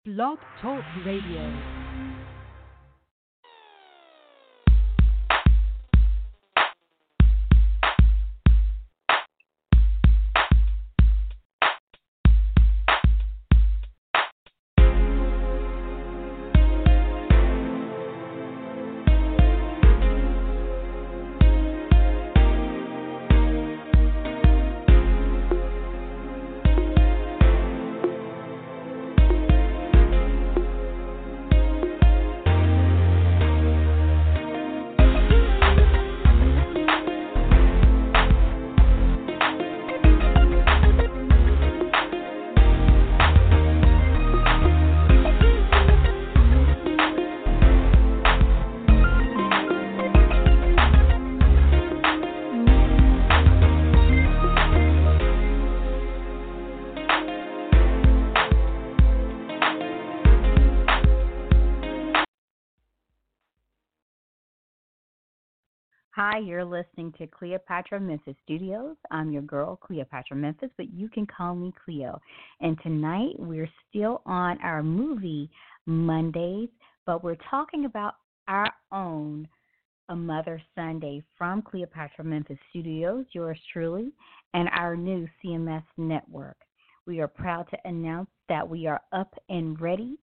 Blog Talk Radio. Hi, you're listening to Cleopatra Memphis Studios. I'm your girl, Cleopatra Memphis, but you can call me Cleo. And tonight we're still on our movie Mondays, but we're talking about our own A Mother Sunday from Cleopatra Memphis Studios, yours truly, and our new CMS network. We are proud to announce that we are up and ready,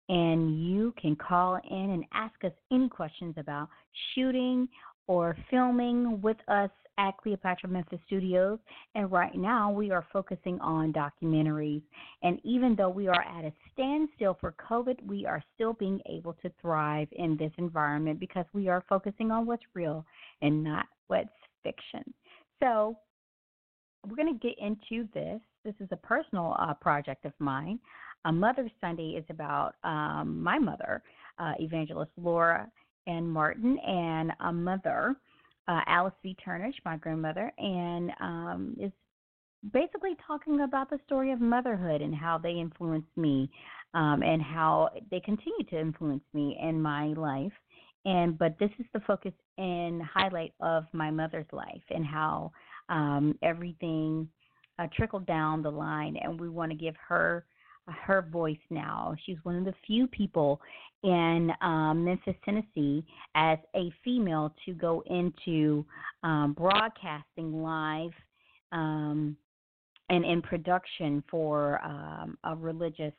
and you can call in and ask us any questions about shooting or filming with us at Cleopatra Memphis Studios. And right now we are focusing on documentaries. And even though we are at a standstill for COVID, we are still being able to thrive in this environment because we are focusing on what's real and not what's fiction. So we're going to get into this. This is a personal project of mine. A Mother's Sunday is about my mother, Evangelist Laura and Martin, and a mother, Alice V. Turnish, my grandmother, and is basically talking about the story of motherhood and how they influenced me, and how they continue to influence me in my life. But this is the focus and highlight of my mother's life and how everything trickled down the line, and we want to give her voice now. She's one of the few people in Memphis, Tennessee, as a female to go into broadcasting live and in production for a religious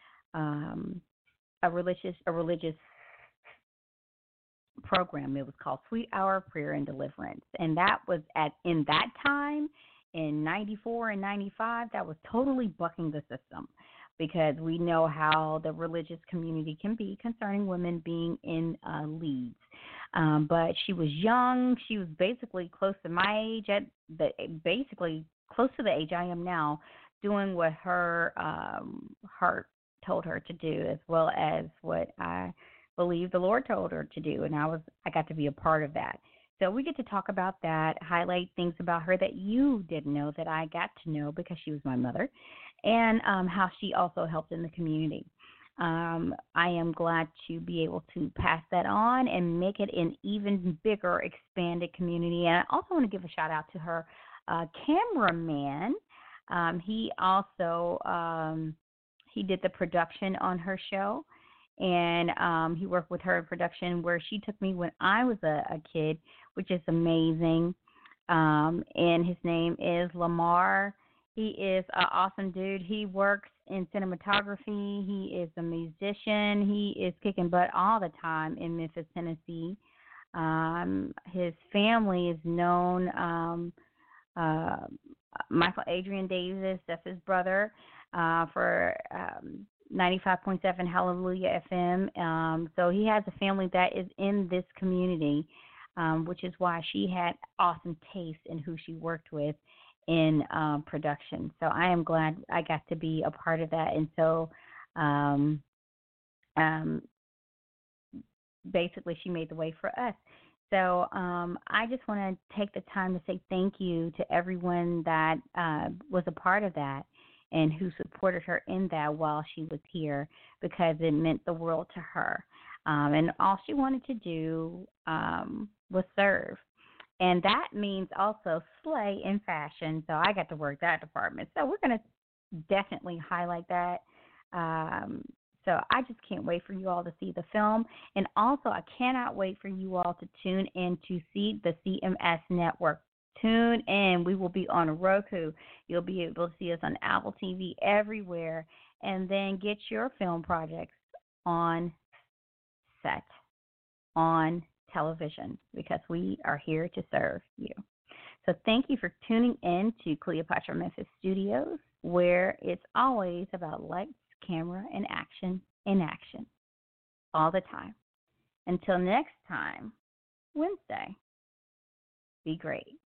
program. It was called Sweet Hour of Prayer and Deliverance, and that was in that time in '94 and '95. That was totally bucking the system, because we know how the religious community can be concerning women being in leads. But she was young. She was basically close to my age, basically close to the age I am now, doing what her heart told her to do, as well as what I believe the Lord told her to do. And I got to be a part of that. So we get to talk about that, highlight things about her that you didn't know that I got to know because she was my mother, and how she also helped in the community. I am glad to be able to pass that on and make it an even bigger, expanded community. And I also want to give a shout-out to her cameraman. He also he did the production on her show, and he worked with her in production where she took me when I was a kid, which is amazing. And his name is Lamar. He is an awesome dude. He works in cinematography. He is a musician. He is kicking butt all the time in Memphis, Tennessee. His family is known. Michael Adrian Davis, that's his brother, for 95.7 Hallelujah FM. So he has a family that is in this community, which is why she had awesome taste in who she worked with in production. So I am glad I got to be a part of that. And so basically she made the way for us. So I just want to take the time to say thank you to everyone that was a part of that and who supported her in that while she was here, because it meant the world to her. And all she wanted to do was serve. And that means also slay in fashion. So I got to work that department. So we're going to definitely highlight that. So I just can't wait for you all to see the film. And also, I cannot wait for you all to tune in to see the CMS Network. Tune in. We will be on Roku. You'll be able to see us on Apple TV everywhere. And then get your film projects on set, on television, because we are here to serve you. So thank you for tuning in to Cleopatra Memphis Studios, where it's always about lights, camera, and action in action all the time. Until next time, Wednesday, be great.